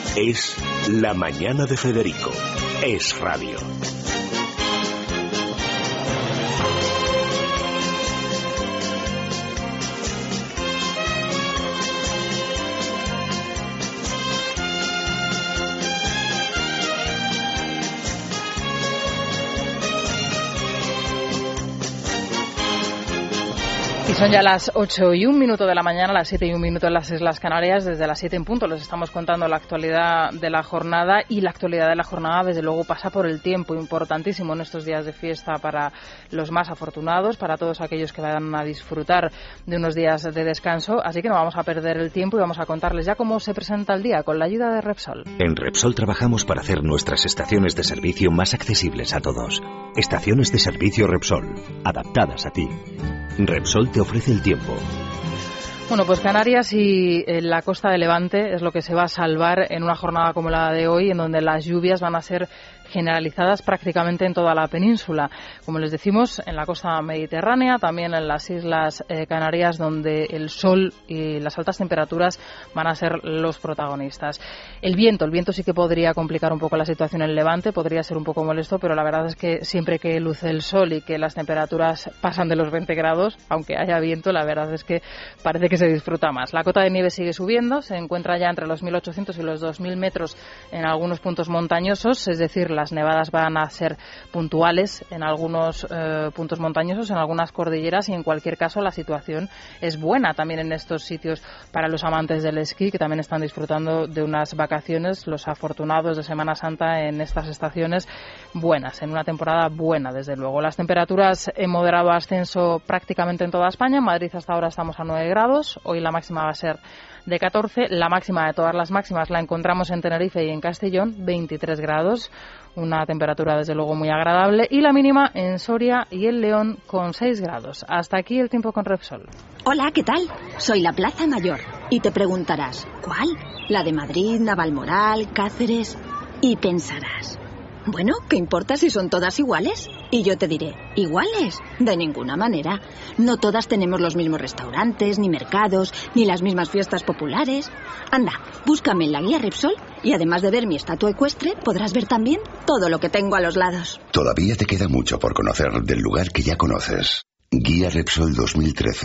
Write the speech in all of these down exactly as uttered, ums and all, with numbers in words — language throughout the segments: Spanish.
Es La Mañana de Federico. Es radio. Y son ya las ocho y un minuto de la mañana, las siete y un minuto en las Islas Canarias. Desde las siete en punto les estamos contando la actualidad de la jornada, y la actualidad de la jornada desde luego pasa por el tiempo, importantísimo en estos días de fiesta para los más afortunados, para todos aquellos que vayan a disfrutar de unos días de descanso. Así que no vamos a perder el tiempo y vamos a contarles ya cómo se presenta el día con la ayuda de Repsol. En Repsol trabajamos para hacer nuestras estaciones de servicio más accesibles a todos. Estaciones de servicio Repsol, adaptadas a ti. Repsol te ofrece el tiempo. Bueno, pues Canarias y eh, la costa de Levante es lo que se va a salvar en una jornada como la de hoy, en donde las lluvias van a ser generalizadas prácticamente en toda la península. Como les decimos, en la costa mediterránea, también en las Islas eh, Canarias, donde el sol y las altas temperaturas van a ser los protagonistas. El viento, el viento sí que podría complicar un poco la situación en Levante, podría ser un poco molesto, pero la verdad es que siempre que luce el sol y que las temperaturas pasan de los veinte grados, aunque haya viento, la verdad es que parece que se disfruta más. La cota de nieve sigue subiendo, se encuentra ya entre los mil ochocientos y los dos mil metros en algunos puntos montañosos, es decir, las nevadas van a ser puntuales en algunos eh, puntos montañosos, en algunas cordilleras, y en cualquier caso la situación es buena también en estos sitios para los amantes del esquí, que también están disfrutando de unas vacaciones, los afortunados de Semana Santa en estas estaciones buenas, en una temporada buena desde luego. Las temperaturas en moderado ascenso prácticamente en toda España. En Madrid hasta ahora estamos a nueve grados, hoy la máxima va a ser de catorce, la máxima de todas las máximas la encontramos en Tenerife y en Castellón, veintitrés grados, una temperatura desde luego muy agradable, y la mínima en Soria y en León con seis grados. Hasta aquí el tiempo con Repsol. Hola, ¿qué tal? Soy la Plaza Mayor y te preguntarás, ¿cuál? ¿La de Madrid, Navalmoral, Cáceres? Y pensarás, bueno, ¿qué importa si son todas iguales? Y yo te diré, ¿iguales? De ninguna manera. No todas tenemos los mismos restaurantes, ni mercados, ni las mismas fiestas populares. Anda, búscame en la guía Repsol y además de ver mi estatua ecuestre, podrás ver también todo lo que tengo a los lados. Todavía te queda mucho por conocer del lugar que ya conoces. Guía Repsol dos mil trece.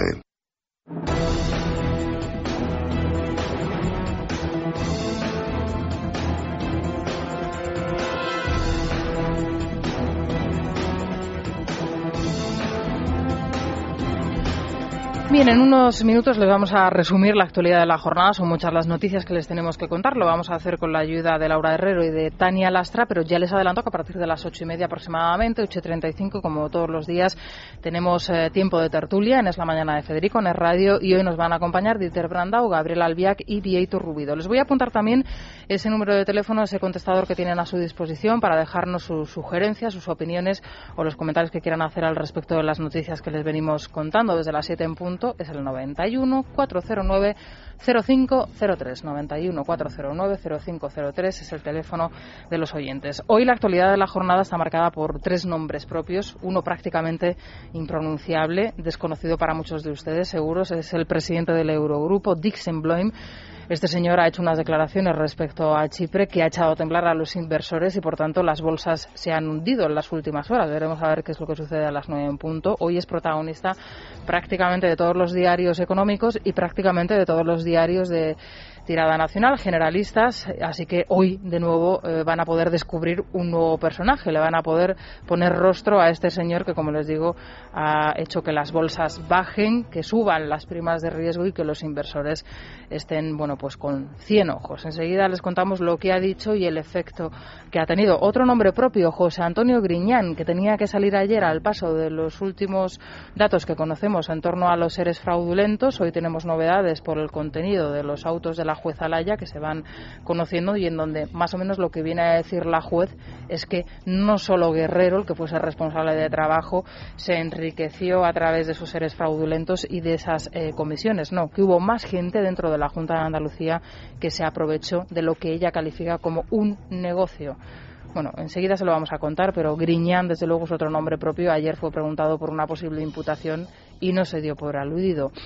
Bien, en unos minutos les vamos a resumir la actualidad de la jornada. Son muchas las noticias que les tenemos que contar. Lo vamos a hacer con la ayuda de Laura Herrero y de Tania Lastra, pero ya les adelanto que a partir de las ocho y media aproximadamente, ocho y treinta y cinco, como todos los días, tenemos eh, tiempo de tertulia en Es la Mañana de Federico, en Es Radio, y hoy nos van a acompañar Dieter Brandau, Gabriel Albiac y Bieito Rubido. Les voy a apuntar también ese número de teléfono, ese contestador que tienen a su disposición para dejarnos sus sugerencias, sus opiniones o los comentarios que quieran hacer al respecto de las noticias que les venimos contando desde las siete en punto. Es el noventa y uno, cuatrocientos nueve, cero cinco cero tres. noventa y uno, cuatrocientos nueve, cero cinco cero tres es el teléfono de los oyentes. Hoy la actualidad de la jornada está marcada por tres nombres propios, uno prácticamente impronunciable, desconocido para muchos de ustedes seguros, es el presidente del Eurogrupo, Dijsselbloem. Este señor ha hecho unas declaraciones respecto a Chipre que ha echado a temblar a los inversores y, por tanto, las bolsas se han hundido en las últimas horas. Veremos a ver qué es lo que sucede a las nueve en punto. Hoy es protagonista prácticamente de todos los diarios económicos y prácticamente de todos los diarios de tirada nacional, generalistas, así que hoy de nuevo eh, van a poder descubrir un nuevo personaje, le van a poder poner rostro a este señor que, como les digo, ha hecho que las bolsas bajen, que suban las primas de riesgo y que los inversores estén, bueno, pues con cien ojos. Enseguida les contamos lo que ha dicho y el efecto que ha tenido. Otro nombre propio, José Antonio Griñán, que tenía que salir ayer al paso de los últimos datos que conocemos en torno a los seres fraudulentos. Hoy tenemos novedades por el contenido de los autos de la juez Alaya que se van conociendo y en donde más o menos lo que viene a decir la juez es que no solo Guerrero, el que fuese responsable de trabajo, se enriqueció a través de esos seres fraudulentos y de esas eh, comisiones, no, que hubo más gente dentro de la Junta de Andalucía que se aprovechó de lo que ella califica como un negocio. Bueno, enseguida se lo vamos a contar, pero Griñán, desde luego, es otro nombre propio. Ayer fue preguntado por una posible imputación y no se dio por aludido.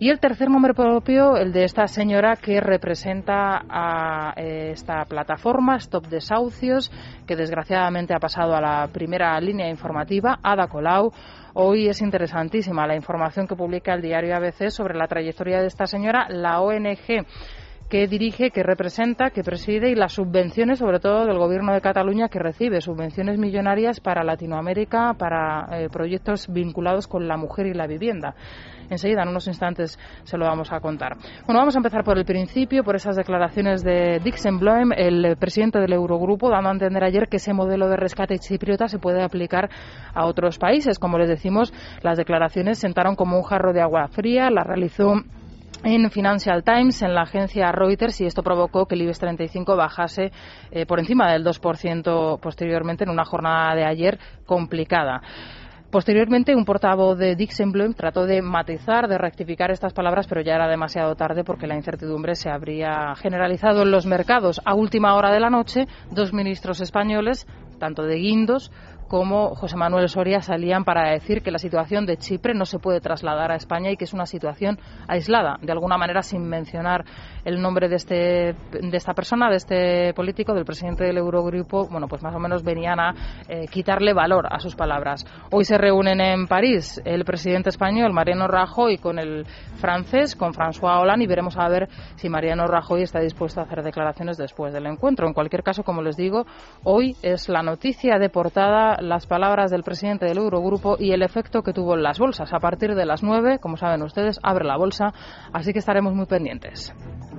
Y el tercer nombre propio, el de esta señora que representa a eh, esta plataforma Stop Desahucios, que desgraciadamente ha pasado a la primera línea informativa, Ada Colau. Hoy es interesantísima la información que publica el diario A B C sobre la trayectoria de esta señora, la O N G que dirige, que representa, que preside, y las subvenciones, sobre todo del Gobierno de Cataluña, que recibe subvenciones millonarias para Latinoamérica, para eh, proyectos vinculados con la mujer y la vivienda. Enseguida, en unos instantes, se lo vamos a contar. Bueno, vamos a empezar por el principio, por esas declaraciones de Dijsselbloem, el presidente del Eurogrupo, dando a entender ayer que ese modelo de rescate chipriota se puede aplicar a otros países. Como les decimos, las declaraciones sentaron como un jarro de agua fría, las realizó en Financial Times, en la agencia Reuters, y esto provocó que el IBEX treinta y cinco bajase eh, por encima del dos por ciento posteriormente en una jornada de ayer complicada. Posteriormente, un portavoz de Dijsselbloem trató de matizar, de rectificar estas palabras, pero ya era demasiado tarde porque la incertidumbre se habría generalizado en los mercados. A última hora de la noche, dos ministros españoles, tanto de Guindos como José Manuel Soria, salían para decir que la situación de Chipre no se puede trasladar a España y que es una situación aislada, de alguna manera sin mencionar el nombre de este de esta persona, de este político, del presidente del Eurogrupo. Bueno, pues más o menos venían a eh, quitarle valor a sus palabras. Hoy se reúnen en París el presidente español, Mariano Rajoy, con el francés, con François Hollande, y veremos a ver si Mariano Rajoy está dispuesto a hacer declaraciones después del encuentro. En cualquier caso, como les digo, hoy es la noticia de portada las palabras del presidente del Eurogrupo y el efecto que tuvo en las bolsas. A partir de las nueve, como saben ustedes, abre la bolsa, así que estaremos muy pendientes.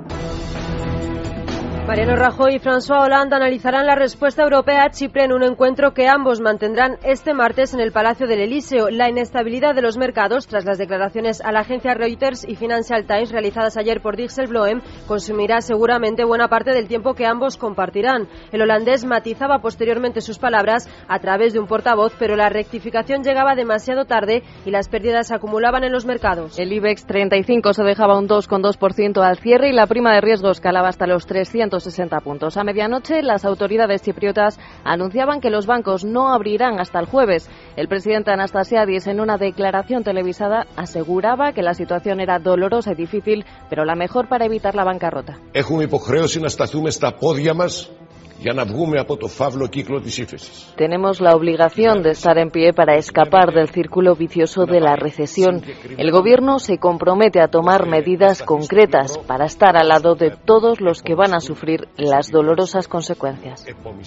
Mariano Rajoy y François Hollande analizarán la respuesta europea a Chipre en un encuentro que ambos mantendrán este martes en el Palacio del Elíseo. La inestabilidad de los mercados, tras las declaraciones a la agencia Reuters y Financial Times realizadas ayer por Dijsselbloem, consumirá seguramente buena parte del tiempo que ambos compartirán. El holandés matizaba posteriormente sus palabras a través de un portavoz, pero la rectificación llegaba demasiado tarde y las pérdidas se acumulaban en los mercados. El IBEX treinta y cinco se dejaba un dos coma dos por ciento al cierre y la prima de riesgo escalaba hasta los trescientos sesenta puntos. A medianoche, las autoridades chipriotas anunciaban que los bancos no abrirán hasta el jueves. El presidente Anastasiadis, en una declaración televisada, aseguraba que la situación era dolorosa y difícil, pero la mejor para evitar la bancarrota. Tenemos la obligación de estar en pie para escapar del círculo vicioso de la recesión. El Gobierno se compromete a tomar medidas concretas para estar al lado de todos los que van a sufrir las dolorosas consecuencias.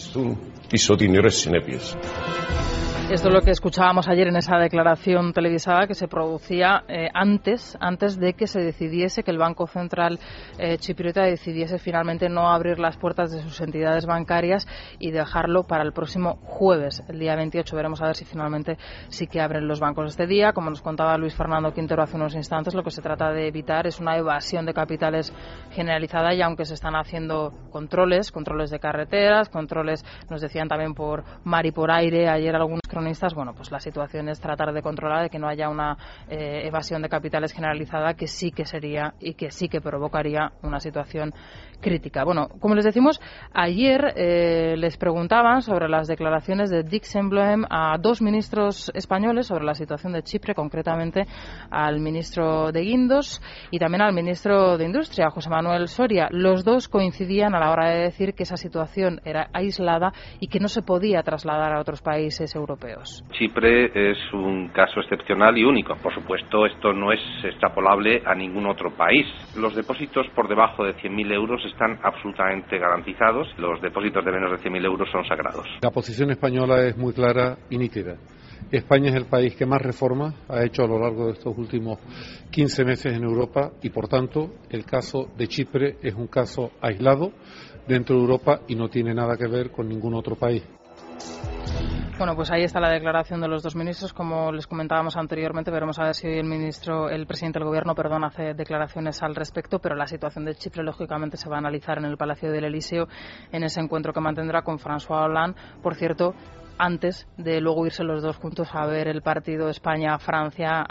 Esto es lo que escuchábamos ayer en esa declaración televisada que se producía eh, antes antes de que se decidiese, que el Banco Central eh, chipriota decidiese finalmente no abrir las puertas de sus entidades bancarias y dejarlo para el próximo jueves, el día veintiocho. Veremos a ver si finalmente sí que abren los bancos este día. Como nos contaba Luis Fernando Quintero hace unos instantes, lo que se trata de evitar es una evasión de capitales generalizada, y aunque se están haciendo controles, controles de carreteras, controles, nos decían también por mar y por aire ayer algunos cronistas, bueno, pues la situación es tratar de controlar de que no haya una eh, evasión de capitales generalizada, que sí que sería y que sí que provocaría una situación crítica. Bueno, como les decimos, ayer eh, les preguntaban sobre las declaraciones de Dijsselbloem a dos ministros españoles sobre la situación de Chipre, concretamente al ministro de Guindos y también al ministro de Industria, José Manuel Soria. Los dos coincidían a la hora de decir que esa situación era aislada y que no se podía trasladar a otros países europeos. Chipre es un caso excepcional y único. Por supuesto, esto no es extrapolable a ningún otro país. Los depósitos por debajo de cien mil euros están absolutamente garantizados. Los depósitos de menos de cien mil euros son sagrados. La posición española es muy clara y nítida. España es el país que más reformas ha hecho a lo largo de estos últimos quince meses en Europa y, por tanto, el caso de Chipre es un caso aislado dentro de Europa y no tiene nada que ver con ningún otro país. Bueno, pues ahí está la declaración de los dos ministros. Como les comentábamos anteriormente, veremos a ver si hoy el ministro, el presidente del Gobierno, perdón, hace declaraciones al respecto, pero la situación de Chipre, lógicamente, se va a analizar en el Palacio del Elíseo en ese encuentro que mantendrá con François Hollande. Por cierto, antes de luego irse los dos juntos a ver el partido España-Francia,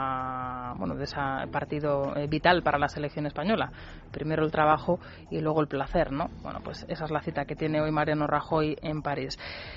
a, bueno, de ese partido eh, vital para la selección española. Primero el trabajo y luego el placer, ¿no? Bueno, pues esa es la cita que tiene hoy Mariano Rajoy en París.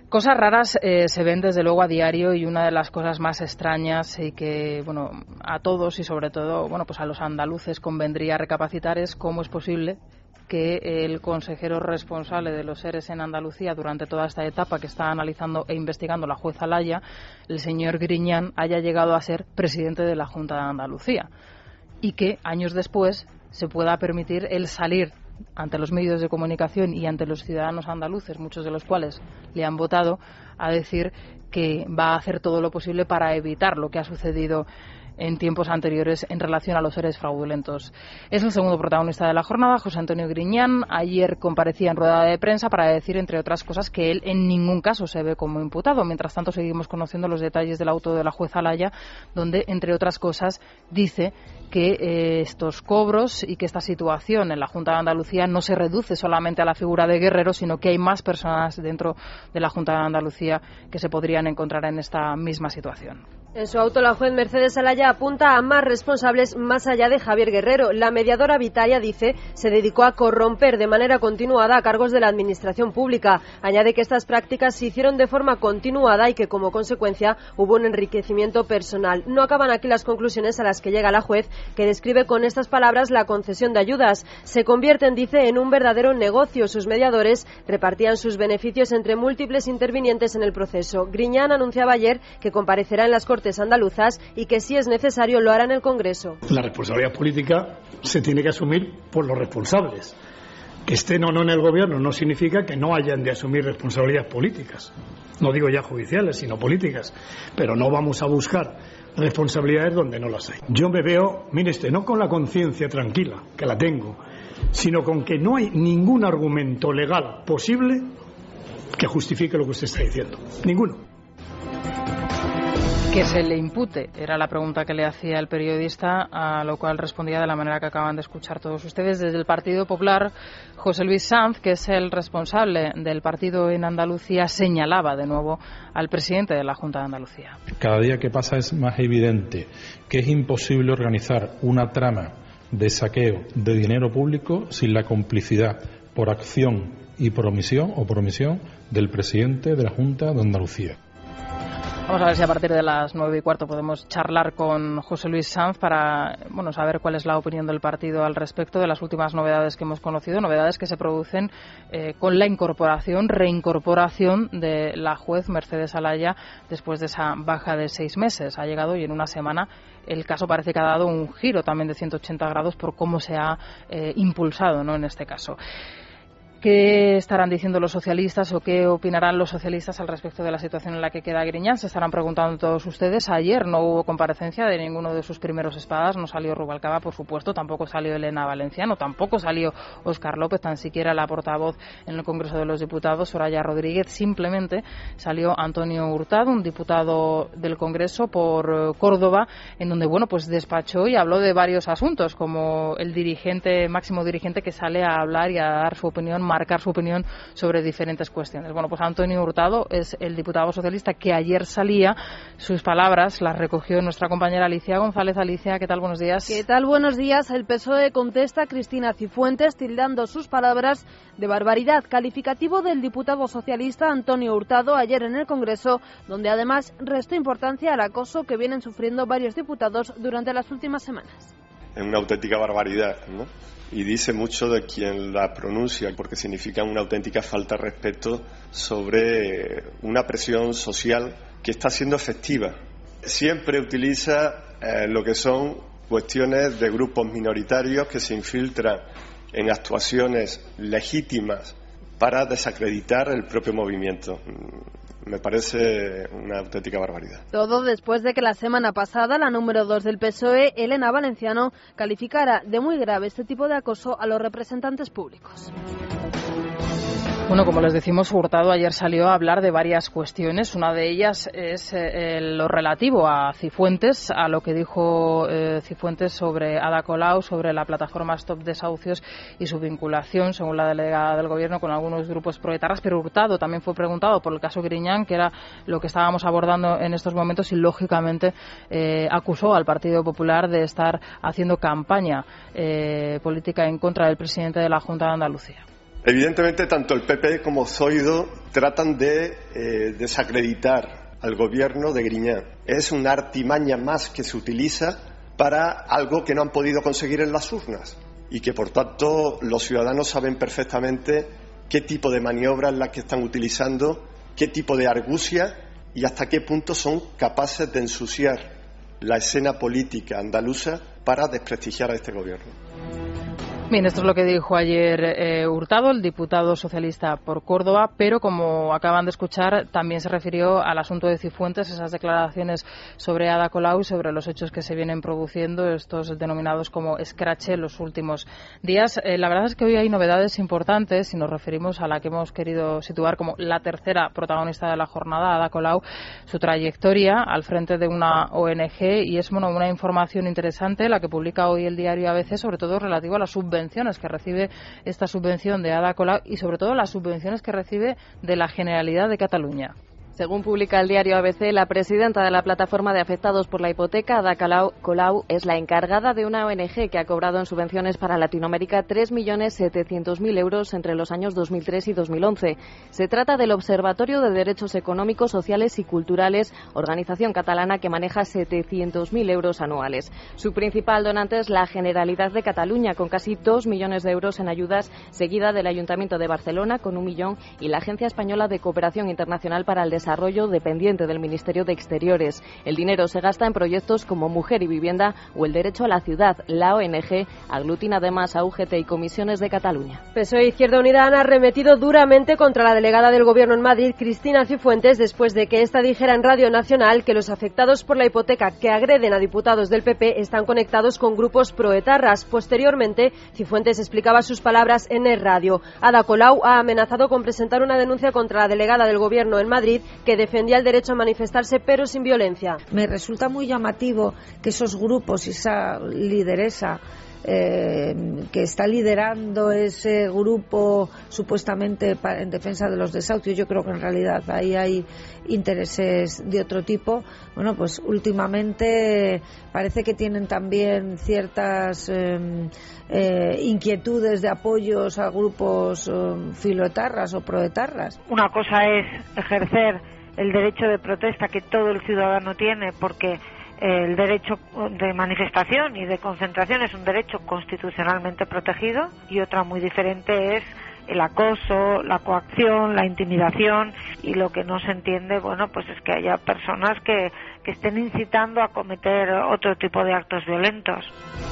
Cosas raras eh, se ven desde luego a diario, y una de las cosas más extrañas y que, bueno, a todos y sobre todo, bueno, pues a los andaluces convendría recapacitar es cómo es posible que el consejero responsable de los ERES en Andalucía durante toda esta etapa que está analizando e investigando la jueza Laya, el señor Griñán, haya llegado a ser presidente de la Junta de Andalucía y que años después se pueda permitir el salir ante los medios de comunicación y ante los ciudadanos andaluces, muchos de los cuales le han votado, a decir que va a hacer todo lo posible para evitar lo que ha sucedido en tiempos anteriores en relación a los ERES fraudulentos. Es el segundo protagonista de la jornada, José Antonio Griñán. Ayer comparecía en rueda de prensa para decir, entre otras cosas, que él en ningún caso se ve como imputado. Mientras tanto, seguimos conociendo los detalles del auto de la jueza Laya, donde, entre otras cosas, dice que eh, estos cobros y que esta situación en la Junta de Andalucía no se reduce solamente a la figura de Guerrero, sino que hay más personas dentro de la Junta de Andalucía que se podrían encontrar en esta misma situación. En su auto, la juez Mercedes Alaya apunta a más responsables más allá de Javier Guerrero. La mediadora Vitalia, dice, se dedicó a corromper de manera continuada a cargos de la administración pública. Añade que estas prácticas se hicieron de forma continuada y que, como consecuencia, hubo un enriquecimiento personal. No acaban aquí las conclusiones a las que llega la juez, que describe con estas palabras la concesión de ayudas. Se convierten, dice, en un verdadero negocio. Sus mediadores repartían sus beneficios entre múltiples intervinientes en el proceso. Griñán anunciaba ayer que comparecerá en las Cortes andaluzas y que, si es necesario, lo hará en el Congreso. La responsabilidad política se tiene que asumir por los responsables. Que estén o no en el gobierno no significa que no hayan de asumir responsabilidades políticas. No digo ya judiciales, sino políticas. Pero no vamos a buscar responsabilidades donde no las hay. Yo me veo, mire este, no con la conciencia tranquila, que la tengo, sino con que no hay ningún argumento legal posible que justifique lo que usted está diciendo. Ninguno. Que se le impute, era la pregunta que le hacía el periodista, a lo cual respondía de la manera que acaban de escuchar todos ustedes. Desde el Partido Popular, José Luis Sanz, que es el responsable del partido en Andalucía, señalaba de nuevo al presidente de la Junta de Andalucía. Cada día que pasa es más evidente que es imposible organizar una trama de saqueo de dinero público sin la complicidad por acción y por omisión o por omisión del presidente de la Junta de Andalucía. Vamos a ver si a partir de las nueve y cuarto podemos charlar con José Luis Sanz para, bueno, saber cuál es la opinión del partido al respecto de las últimas novedades que hemos conocido, novedades que se producen eh, con la incorporación, reincorporación de la juez Mercedes Alaya después de esa baja de seis meses. Ha llegado y en una semana el caso parece que ha dado un giro también de ciento ochenta grados por cómo se ha eh, impulsado, ¿no?, en este caso. ¿Qué estarán diciendo los socialistas o qué opinarán los socialistas al respecto de la situación en la que queda Griñán? Se estarán preguntando todos ustedes. Ayer no hubo comparecencia de ninguno de sus primeros espadas. No salió Rubalcaba, por supuesto, tampoco salió Elena Valenciano, tampoco salió Óscar López, tan siquiera la portavoz en el Congreso de los Diputados, Soraya Rodríguez. Simplemente salió Antonio Hurtado, un diputado del Congreso por Córdoba, en donde, bueno, pues despachó y habló de varios asuntos, como el dirigente, máximo dirigente que sale a hablar y a dar su opinión, marcar su opinión sobre diferentes cuestiones. Bueno, pues Antonio Hurtado es el diputado socialista que ayer salía. Sus palabras las recogió nuestra compañera Alicia González. Alicia, ¿qué tal? Buenos días. ¿Qué tal? Buenos días. El P S O E contesta a Cristina Cifuentes tildando sus palabras de barbaridad, calificativo del diputado socialista Antonio Hurtado ayer en el Congreso, donde además restó importancia al acoso que vienen sufriendo varios diputados durante las últimas semanas. Es una auténtica barbaridad, ¿no? Y dice mucho de quien la pronuncia, porque significa una auténtica falta de respeto sobre una presión social que está siendo efectiva. Siempre utiliza eh, lo que son cuestiones de grupos minoritarios que se infiltran en actuaciones legítimas para desacreditar el propio movimiento. Me parece una auténtica barbaridad. Todo después de que la semana pasada la número dos del P S O E, Elena Valenciano, calificara de muy grave este tipo de acoso a los representantes públicos. Bueno, como les decimos, Hurtado ayer salió a hablar de varias cuestiones. Una de ellas es eh, lo relativo a Cifuentes, a lo que dijo eh, Cifuentes sobre Ada Colau, sobre la plataforma Stop Desahucios y su vinculación, según la delegada del Gobierno, con algunos grupos proetarras. Pero Hurtado también fue preguntado por el caso Griñán, que era lo que estábamos abordando en estos momentos, y lógicamente eh, acusó al Partido Popular de estar haciendo campaña eh, política en contra del presidente de la Junta de Andalucía. Evidentemente, tanto el P P como Zoido tratan de eh, desacreditar al gobierno de Griñán. Es una artimaña más que se utiliza para algo que no han podido conseguir en las urnas y que, por tanto, los ciudadanos saben perfectamente qué tipo de maniobra es la que están utilizando, qué tipo de argucia y hasta qué punto son capaces de ensuciar la escena política andaluza para desprestigiar a este gobierno. Bien, esto es lo que dijo ayer eh, Hurtado, el diputado socialista por Córdoba, pero como acaban de escuchar, también se refirió al asunto de Cifuentes, esas declaraciones sobre Ada Colau y sobre los hechos que se vienen produciendo, estos denominados como escrache, los últimos días. Eh, la verdad es que hoy hay novedades importantes, si nos referimos a la que hemos querido situar como la tercera protagonista de la jornada, Ada Colau, su trayectoria al frente de una O N G, y es bueno, una información interesante la que publica hoy el diario A B C, sobre todo relativo a la subvención subvenciones que recibe esta subvención de Ada Colau y sobre todo las subvenciones que recibe de la Generalidad de Cataluña. Según publica el diario A B C, la presidenta de la plataforma de afectados por la hipoteca, Ada Colau, Colau, es la encargada de una O N G que ha cobrado en subvenciones para Latinoamérica tres millones setecientos mil euros entre los años dos mil tres y dos mil once. Se trata del Observatorio de Derechos Económicos, Sociales y Culturales, organización catalana que maneja setecientos mil euros anuales. Su principal donante es la Generalidad de Cataluña, con casi dos millones de euros en ayudas, seguida del Ayuntamiento de Barcelona, con un millón, y la Agencia Española de Cooperación Internacional para el Desarrollo, Desarrollo dependiente del Ministerio de Exteriores. El dinero se gasta en proyectos como Mujer y Vivienda o el Derecho a la Ciudad. La O N G aglutina además a U G T y comisiones de Cataluña. P S O E e Izquierda Unida han arremetido duramente contra la delegada del Gobierno en Madrid, Cristina Cifuentes, después de que ésta dijera en Radio Nacional que los afectados por la hipoteca que agreden a diputados del P P están conectados con grupos proetarras. Posteriormente, Cifuentes explicaba sus palabras en el radio. Ada Colau ha amenazado con presentar una denuncia contra la delegada del Gobierno en Madrid, que defendía el derecho a manifestarse pero sin violencia. Me resulta muy llamativo que esos grupos y esa lideresa eh, que está liderando ese grupo supuestamente para, en defensa de los desahucios, yo creo que en realidad ahí hay intereses de otro tipo. Bueno, pues últimamente parece que tienen también ciertas eh, eh, inquietudes de apoyos a grupos eh, filoetarras o proetarras. Una cosa es ejercer el derecho de protesta que todo el ciudadano tiene, porque el derecho de manifestación y de concentración es un derecho constitucionalmente protegido, y otra muy diferente es el acoso, la coacción, la intimidación, y lo que no se entiende, bueno, pues es que haya personas que, que estén incitando a cometer otro tipo de actos violentos.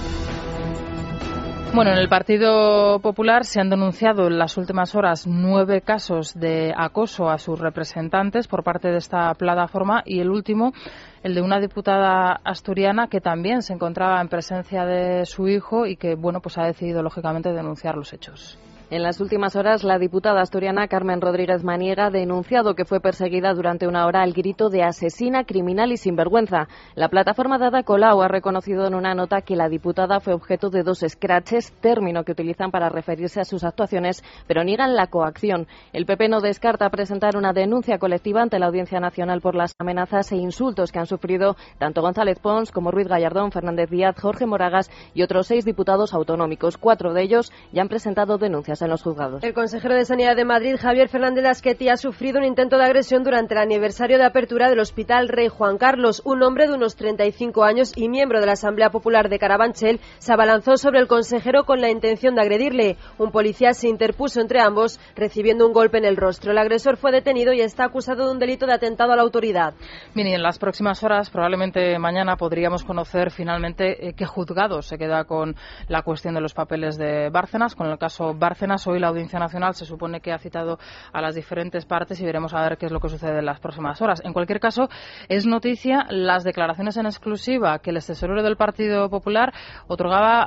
Bueno, en el Partido Popular se han denunciado en las últimas horas nueve casos de acoso a sus representantes por parte de esta plataforma, y el último, el de una diputada asturiana que también se encontraba en presencia de su hijo y que, bueno, pues ha decidido lógicamente denunciar los hechos. En las últimas horas, la diputada asturiana Carmen Rodríguez Maniega ha denunciado que fue perseguida durante una hora al grito de asesina, criminal y sinvergüenza. La plataforma de Ada Colau ha reconocido en una nota que la diputada fue objeto de dos scratches, término que utilizan para referirse a sus actuaciones, pero niegan la coacción. El P P no descarta presentar una denuncia colectiva ante la Audiencia Nacional por las amenazas e insultos que han sufrido tanto González Pons como Ruiz Gallardón, Fernández Díaz, Jorge Moragas y otros seis diputados autonómicos. Cuatro de ellos ya han presentado denuncias en los juzgados. El consejero de Sanidad de Madrid, Javier Fernández Lasqueti, ha sufrido un intento de agresión durante el aniversario de apertura del Hospital Rey Juan Carlos. Un hombre de unos treinta y cinco años y miembro de la Asamblea Popular de Carabanchel se abalanzó sobre el consejero con la intención de agredirle. Un policía se interpuso entre ambos, recibiendo un golpe en el rostro. El agresor fue detenido y está acusado de un delito de atentado a la autoridad. Bien, y en las próximas horas, probablemente mañana, podríamos conocer finalmente eh, qué juzgado se queda con la cuestión de los papeles de Bárcenas, con el caso Bárcenas. Hoy la Audiencia Nacional se supone que ha citado a las diferentes partes y veremos a ver qué es lo que sucede en las próximas horas. En cualquier caso, es noticia las declaraciones en exclusiva que el extesorero del Partido Popular otorgaba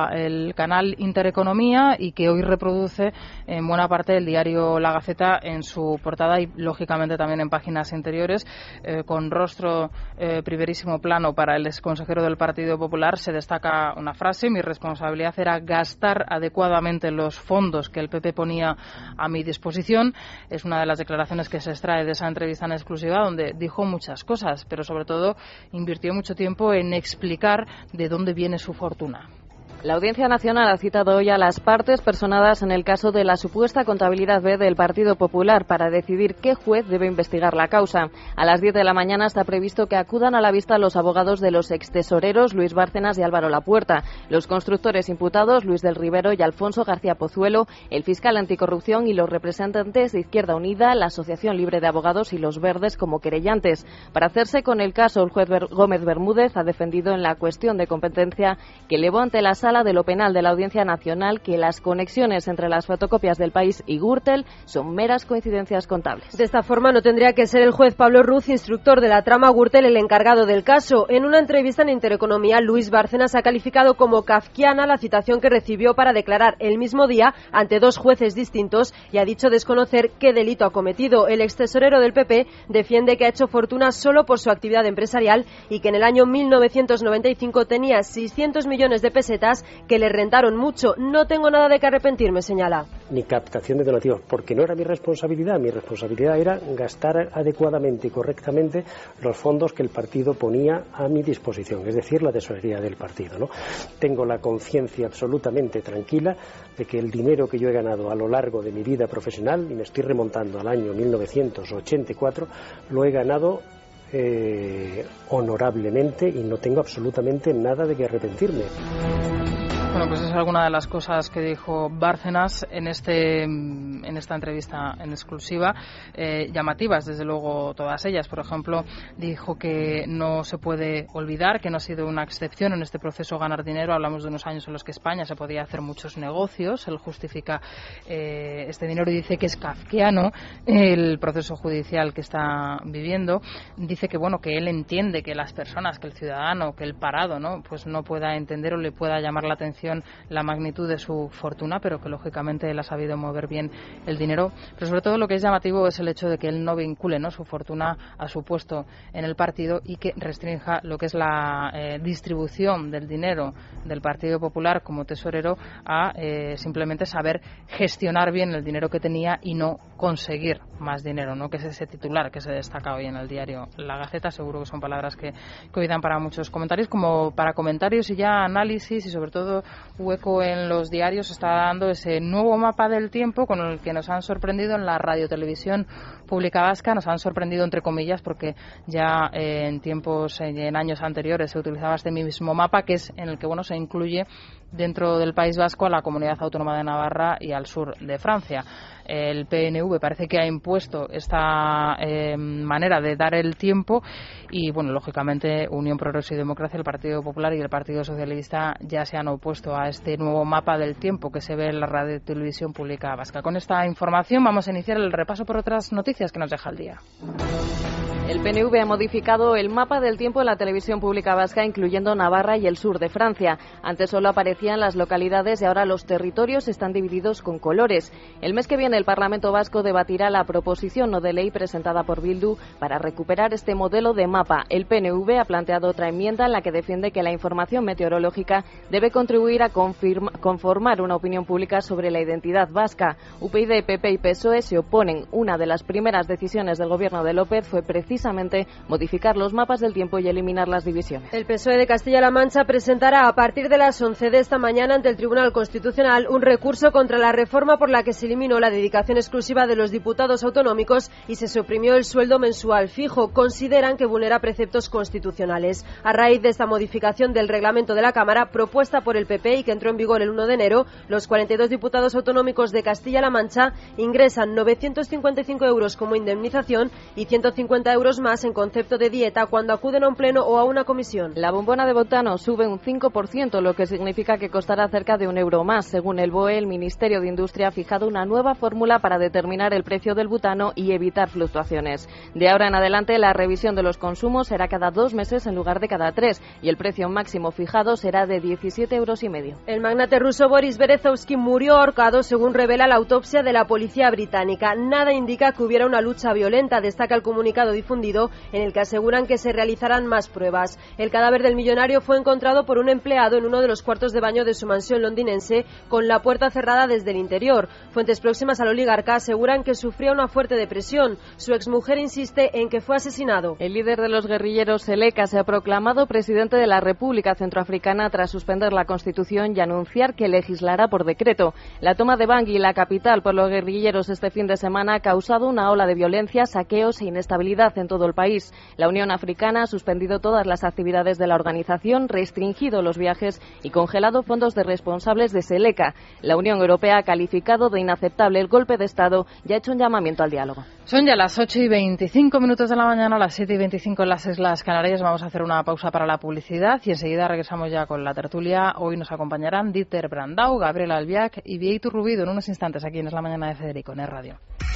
al canal Intereconomía y que hoy reproduce en buena parte el diario La Gaceta en su portada y, lógicamente, también en páginas interiores, eh, con rostro eh, primerísimo plano para el exconsejero del Partido Popular. Se destaca una frase: mi responsabilidad era gastar adecuadamente los fondos que el P P ponía a mi disposición. Es una de las declaraciones que se extrae de esa entrevista en exclusiva, donde dijo muchas cosas, pero sobre todo invirtió mucho tiempo en explicar de dónde viene su fortuna. La Audiencia Nacional ha citado hoy a las partes personadas en el caso de la supuesta contabilidad B del Partido Popular para decidir qué juez debe investigar la causa. A las diez de la mañana está previsto que acudan a la vista los abogados de los extesoreros Luis Bárcenas y Álvaro Lapuerta, los constructores imputados Luis del Rivero y Alfonso García Pozuelo, el fiscal anticorrupción y los representantes de Izquierda Unida, la Asociación Libre de Abogados y los Verdes como querellantes. Para hacerse con el caso, el juez Gómez Bermúdez ha defendido en la cuestión de competencia que elevó ante la Sala de lo Penal de la Audiencia Nacional que las conexiones entre las fotocopias del País y Gürtel son meras coincidencias contables. De esta forma no tendría que ser el juez Pablo Ruz, instructor de la trama Gürtel, el encargado del caso. En una entrevista en Intereconomía, Luis Bárcenas ha calificado como kafkiana la citación que recibió para declarar el mismo día ante dos jueces distintos y ha dicho desconocer qué delito ha cometido. El extesorero del P P defiende que ha hecho fortuna solo por su actividad empresarial y que en el año mil novecientos noventa y cinco tenía seiscientos millones de pesetas que le rentaron mucho. No tengo nada de que arrepentirme, señala. Ni captación de donativos, porque no era mi responsabilidad. Mi responsabilidad era gastar adecuadamente y correctamente los fondos que el partido ponía a mi disposición, es decir, la tesorería del partido, ¿no? Tengo la conciencia absolutamente tranquila de que el dinero que yo he ganado a lo largo de mi vida profesional, y me estoy remontando al año mil novecientos ochenta y cuatro, lo he ganado eh, honorablemente y no tengo absolutamente nada de que arrepentirme. Bueno, pues es alguna de las cosas que dijo Bárcenas en este en esta entrevista en exclusiva, eh, llamativas desde luego todas ellas. Por ejemplo, dijo que no se puede olvidar que no ha sido una excepción en este proceso ganar dinero. Hablamos de unos años en los que España se podía hacer muchos negocios. Él justifica eh, este dinero y dice que es kafkiano el proceso judicial que está viviendo. Dice que bueno, que él entiende que las personas, que el ciudadano, que el parado, ¿no? Pues no pueda entender o le pueda llamar la atención la magnitud de su fortuna, pero que lógicamente él ha sabido mover bien el dinero. Pero sobre todo lo que es llamativo es el hecho de que él no vincule, ¿no?, su fortuna a su puesto en el partido y que restrinja lo que es la eh, distribución del dinero del Partido Popular como tesorero a eh, simplemente saber gestionar bien el dinero que tenía y no conseguir más dinero, ¿no?, que es ese titular que se destaca hoy en el diario La Gaceta. Seguro que son palabras que, que hoy dan para muchos comentarios, como para comentarios y ya análisis, y sobre todo hueco en los diarios está dando ese nuevo mapa del tiempo con el que nos han sorprendido en la radiotelevisión pública vasca. Nos han sorprendido entre comillas porque ya eh, en tiempos, eh, en años anteriores se utilizaba este mismo mapa, que es en el que bueno se incluye dentro del País Vasco a la Comunidad Autónoma de Navarra y al sur de Francia. El P N V parece que ha impuesto esta eh, manera de dar el tiempo y, bueno, lógicamente Unión Progreso y Democracia, el Partido Popular y el Partido Socialista ya se han opuesto a este nuevo mapa del tiempo que se ve en la radio y televisión pública vasca. Con esta información vamos a iniciar el repaso por otras noticias que nos deja el día. El P N V ha modificado el mapa del tiempo en la televisión pública vasca, incluyendo Navarra y el sur de Francia. Antes solo aparecían las localidades y ahora los territorios están divididos con colores. El mes que viene el Parlamento vasco debatirá la proposición no de ley presentada por Bildu para recuperar este modelo de mapa. El P N V ha planteado otra enmienda en la que defiende que la información meteorológica debe contribuir a confirma, conformar una opinión pública sobre la identidad vasca. U P YD, P P y P S O E se oponen. Una de las primeras decisiones del gobierno de López fue precisamente modificar los mapas del tiempo y eliminar las divisiones. El P S O E de Castilla-La Mancha presentará a partir de las once de esta mañana ante el Tribunal Constitucional un recurso contra la reforma por la que se eliminó la dedicación exclusiva de los diputados autonómicos y se suprimió el sueldo mensual fijo. Consideran que vulnera preceptos constitucionales. A raíz de esta modificación del reglamento de la Cámara, propuesta por el P P y que entró en vigor el uno de enero, los cuarenta y dos diputados autonómicos de Castilla-La Mancha ingresan novecientos cincuenta y cinco euros como indemnización y ciento cincuenta euros más en concepto de dieta cuando acuden a un pleno o a una comisión. La bombona de butano sube un cinco por ciento, lo que significa que costará cerca de un euro más. Según el B O E, el Ministerio de Industria ha fijado una nueva fórmula para determinar el precio del butano y evitar fluctuaciones. De ahora en adelante, la revisión de los consumos será cada dos meses en lugar de cada tres y el precio máximo fijado será de diecisiete euros y medio. El magnate ruso Boris Berezovsky murió ahorcado, según revela la autopsia de la policía británica. Nada indica que hubiera una lucha violenta, destaca el comunicado difundido difundido en el que aseguran que se realizarán más pruebas. El cadáver del millonario fue encontrado por un empleado en uno de los cuartos de baño de su mansión londinense con la puerta cerrada desde el interior. Fuentes próximas al oligarca aseguran que sufría una fuerte depresión. Su exmujer insiste en que fue asesinado. El líder de los guerrilleros Seleka se ha proclamado presidente de la República Centroafricana tras suspender la Constitución y anunciar que legislará por decreto. La toma de Bangui, la capital, por los guerrilleros este fin de semana ha causado una ola de violencia, saqueos e inestabilidad en todo el país. La Unión Africana ha suspendido todas las actividades de la organización, restringido los viajes y congelado fondos de responsables de Seleka. La Unión Europea ha calificado de inaceptable el golpe de Estado y ha hecho un llamamiento al diálogo. Son ya las ocho y veinticinco minutos de la mañana, las siete y veinticinco en las Islas Canarias. Vamos a hacer una pausa para la publicidad y enseguida regresamos ya con la tertulia. Hoy nos acompañarán Dieter Brandau, Gabriel Albiac y Vieitu Rubido en unos instantes aquí en Es la Mañana de Federico, en Es Radio.